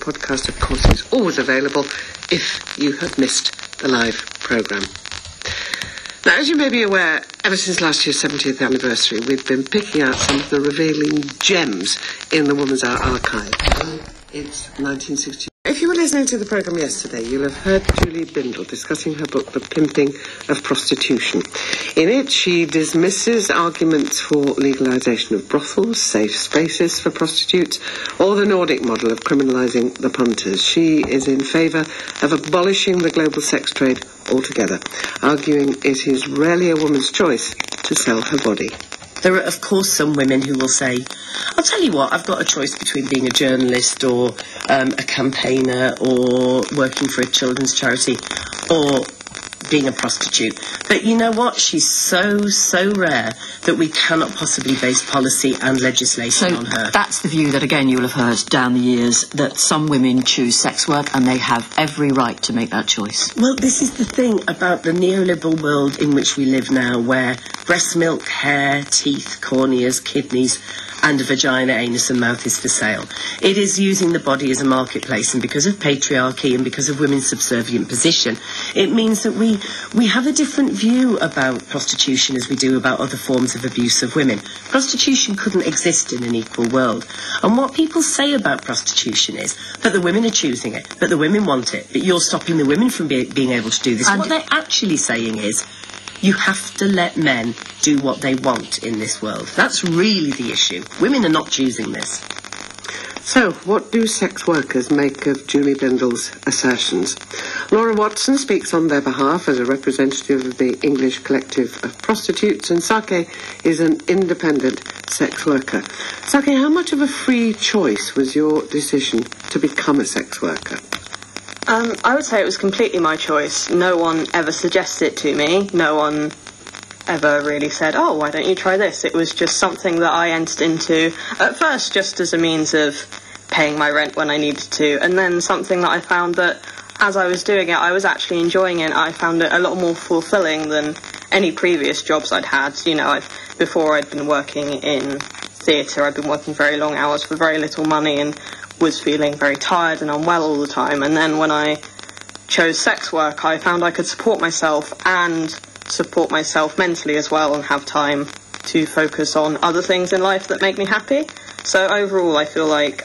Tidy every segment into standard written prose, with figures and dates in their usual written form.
podcast, of course, is always available if you have missed the live programme. Now, as you may be aware, ever since last year's 70th anniversary, we've been picking out some of the revealing gems in the Woman's Hour archive. It's 1960. If you were listening to the programme yesterday, you'll have heard Julie Bindel discussing her book, The Pimping of Prostitution. In it, she dismisses arguments for legalisation of brothels, safe spaces for prostitutes, or the Nordic model of criminalising the punters. She is in favour of abolishing the global sex trade altogether, arguing it is rarely a woman's choice to sell her body. There are, of course, some women who will say, I'll tell you what, I've got a choice between being a journalist or a campaigner or working for a children's charity or being a prostitute. But you know what? She's so rare that we cannot possibly base policy and legislation on her. That's the view that, again, you'll have heard down the years, that some women choose sex work and they have every right to make that choice. Well, this is the thing about the neoliberal world in which we live now, where breast milk, hair, teeth, corneas, kidneys and a vagina, anus and mouth is for sale. It is using the body as a marketplace, and because of patriarchy and because of women's subservient position, it means that we have a different view about prostitution as we do about other forms of abuse of women. Prostitution couldn't exist in an equal world. And what people say about prostitution is that the women are choosing it, that the women want it, that you're stopping the women from being able to do this. And what they're actually saying is, you have to let men do what they want in this world. That's really the issue. Women are not choosing this. So, what do sex workers make of Julie Bindel's assertions? Laura Watson speaks on their behalf as a representative of the English Collective of Prostitutes, and Sake is an independent sex worker. Sake, how much of a free choice was your decision to become a sex worker? I would say it was completely my choice. No one ever suggested it to me. No one ever really said, oh, why don't you try this? It was just something that I entered into at first just as a means of paying my rent when I needed to, and then something that I found that as I was doing it, I was actually enjoying it. I found it a lot more fulfilling than any previous jobs I'd had. You know, before I'd been working in theatre, I'd been working very long hours for very little money and was feeling very tired and unwell all the time. And then when I chose sex work, I found I could support myself and support myself mentally as well, and have time to focus on other things in life that make me happy. So overall, I feel like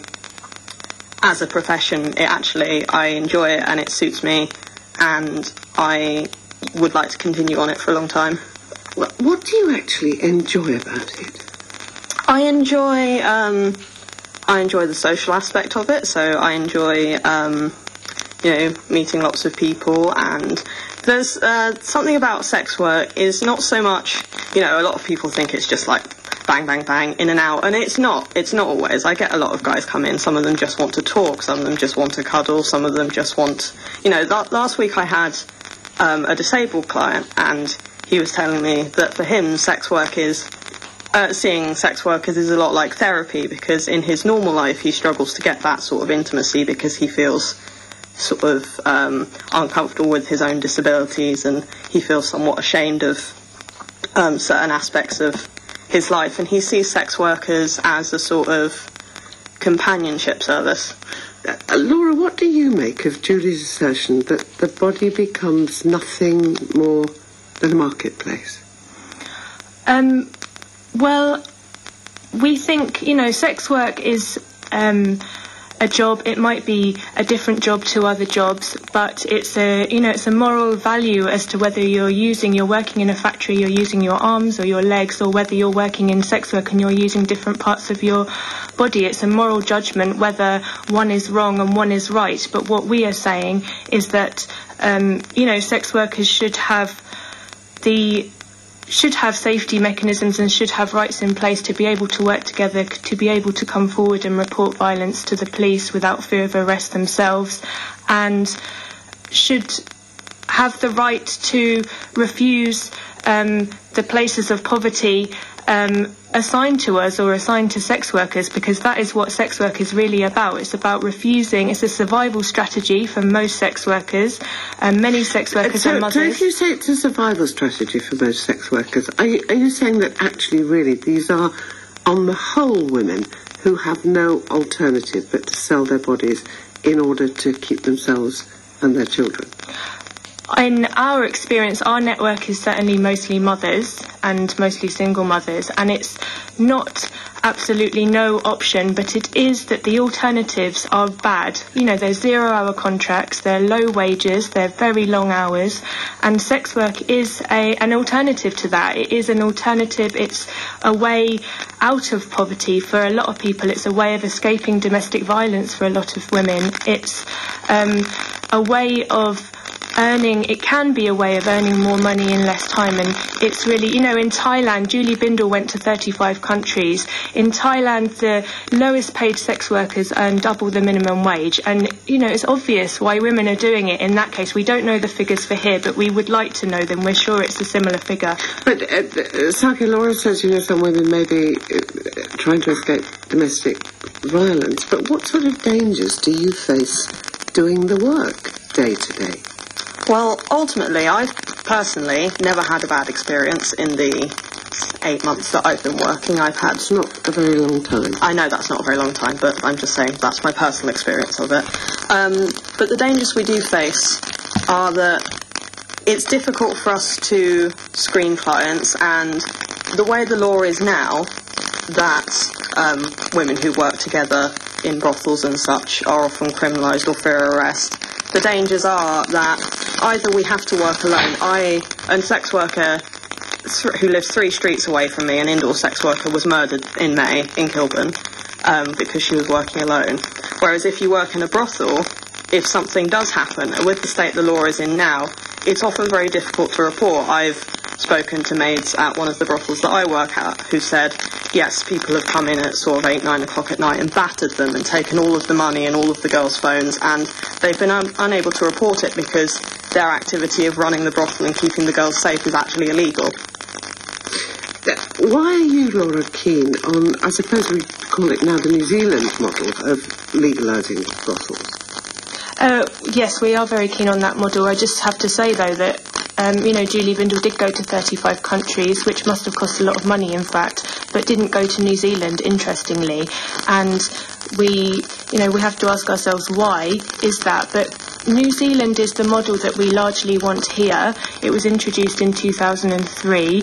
as a profession, I enjoy it and it suits me, and I would like to continue on it for a long time. What do you actually enjoy about it? I enjoy the social aspect of it, so I enjoy, meeting lots of people, and there's something about sex work is not so much, a lot of people think it's just like bang, bang, bang, in and out, and it's not always. I get a lot of guys come in, some of them just want to talk, some of them just want to cuddle, some of them just want, last week I had a disabled client, and he was telling me that for him, sex work is, seeing sex workers is a lot like therapy, because in his normal life he struggles to get that sort of intimacy because he feels sort of uncomfortable with his own disabilities, and he feels somewhat ashamed of certain aspects of his life, and he sees sex workers as a sort of companionship service. Laura, what do you make of Julie's assertion that the body becomes nothing more than a marketplace? Well, we think, sex work is a job. It might be a different job to other jobs, but it's a moral value as to whether you're working in a factory, you're using your arms or your legs, or whether you're working in sex work and you're using different parts of your body. It's a moral judgment whether one is wrong and one is right. But what we are saying is that, sex workers should have safety mechanisms and should have rights in place to be able to work together, to be able to come forward and report violence to the police without fear of arrest themselves, and should have the right to refuse the places of poverty assigned to us or assigned to sex workers, because that is what sex work is really about. It's about refusing. It's a survival strategy for most sex workers, and many sex workers are mothers. So if you say it's a survival strategy for most sex workers, are you saying that actually really these are, on the whole, women who have no alternative but to sell their bodies in order to keep themselves and their children? In our experience, our network is certainly mostly mothers and mostly single mothers, and it's not absolutely no option, but it is that the alternatives are bad. You know, they're 0-hour contracts, they're low wages, they're very long hours, and sex work is an alternative to that. It is an alternative, it's a way out of poverty for a lot of people. It's a way of escaping domestic violence for a lot of women. It's a way of earning, it can be a way of earning more money in less time. And it's really, you know, in Thailand, Julie Bindel went to 35 countries. In Thailand, the lowest paid sex workers earn double the minimum wage. And, you know, it's obvious why women are doing it in that case. We don't know the figures for here, but we would like to know them. We're sure it's a similar figure. But Saki, Laura says, you know, some women may be trying to escape domestic violence, but what sort of dangers do you face doing the work day to day? Well, ultimately, I've personally never had a bad experience in the 8 months that I've been working. I've had... It's not a very long time. I know that's not a very long time, but I'm just saying that's my personal experience of it. But the dangers we do face are that it's difficult for us to screen clients, and the way the law is now, that women who work together in brothels and such are often criminalised or fear arrest. The dangers are that either we have to work alone. A sex worker who lives 3 streets away from me, an indoor sex worker, was murdered in May in Kilburn because she was working alone. Whereas if you work in a brothel, if something does happen, with the state the law is in now, it's often very difficult to report. I've spoken to maids at one of the brothels that I work at who said, yes, people have come in at sort of 8, 9 o'clock at night and battered them and taken all of the money and all of the girls' phones, and they've been unable to report it because their activity of running the brothel and keeping the girls safe is actually illegal. Why are you, Laura, keen on, I suppose we call it now the New Zealand model of legalising brothels? Yes, we are very keen on that model. I just have to say, though, that you know, Julie Bindel did go to 35 countries, which must have cost a lot of money, in fact, but didn't go to New Zealand, interestingly. And we have to ask ourselves, why is that? But New Zealand is the model that we largely want here. It was introduced in 2003.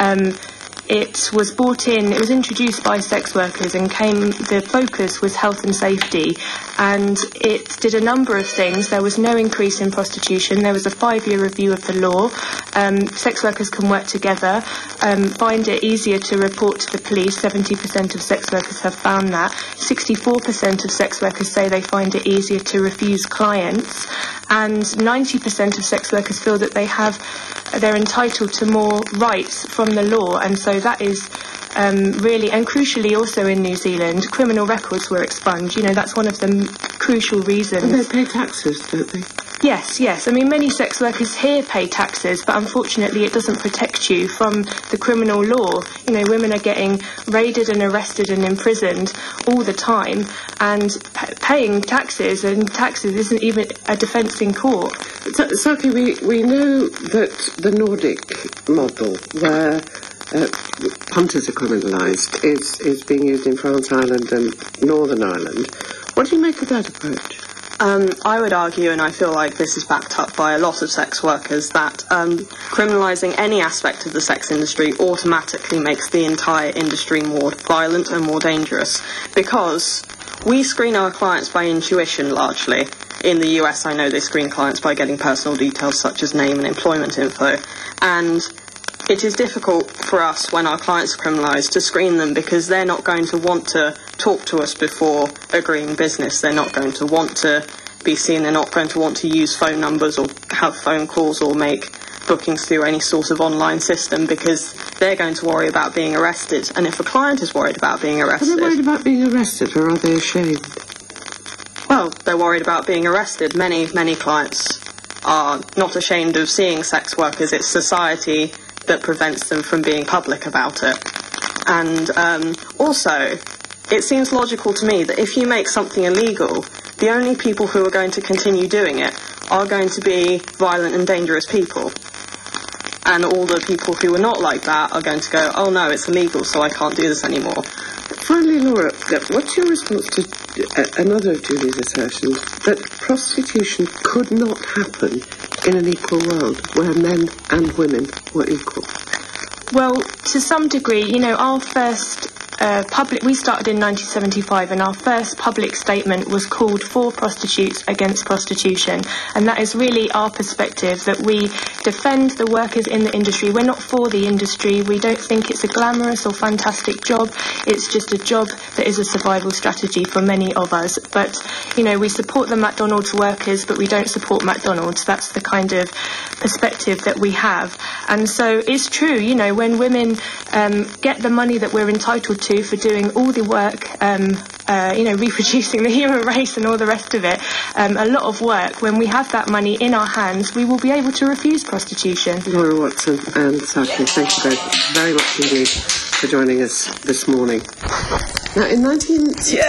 It was introduced by sex workers, and the focus was health and safety, and it did a number of things. There was no increase in prostitution. There was a 5-year review of the law. Sex workers can work together, find it easier to report to the police. 70% of sex workers have found that. 64% of sex workers say they find it easier to refuse clients, and 90% of sex workers feel that they're entitled to more rights from the law. And so that is really, and crucially also in New Zealand, criminal records were expunged. You know, that's one of the crucial reasons. And they pay taxes, don't they? Yes. I mean, many sex workers here pay taxes, but unfortunately it doesn't protect you from the criminal law. You know, women are getting raided and arrested and imprisoned all the time, and paying taxes, and taxes isn't even a defence in court. Saki, we know that the Nordic model, where punters are criminalised, is being used in France, Ireland and Northern Ireland. What do you make of that approach? I would argue, and I feel like this is backed up by a lot of sex workers, that criminalising any aspect of the sex industry automatically makes the entire industry more violent and more dangerous, because we screen our clients by intuition largely. In the US, I know they screen clients by getting personal details such as name and employment info, and it is difficult for us when our clients are criminalised to screen them, because they're not going to want to talk to us before agreeing business. They're not going to want to be seen. They're not going to want to use phone numbers or have phone calls or make bookings through any sort of online system, because they're going to worry about being arrested. And if a client is worried about being arrested... Are they worried about being arrested, or are they ashamed? Well, they're worried about being arrested. Many clients are not ashamed of seeing sex workers. It's society that prevents them from being public about it. And also, it seems logical to me that if you make something illegal, the only people who are going to continue doing it are going to be violent and dangerous people. And all the people who are not like that are going to go, oh no, it's illegal, so I can't do this anymore. Finally, Laura, what's your response to another of Julie's assertions, that prostitution could not happen in an equal world where men and women were equal? Well, to some degree, our first we started in 1975, and our first public statement was called For Prostitutes Against Prostitution, and that is really our perspective, that we defend the workers in the industry. We're not for the industry. We don't think it's a glamorous or fantastic job. It's just a job that is a survival strategy for many of us. But, we support the McDonald's workers, but we don't support McDonald's. That's the kind of perspective that we have. And so it's true, when women get the money that we're entitled to for doing all the work, reproducing the human race and all the rest of it, a lot of work, when we have that money in our hands, we will be able to refuse prostitution. Laura Watson and Sashi, thank you both very much indeed for joining us this morning. Now, in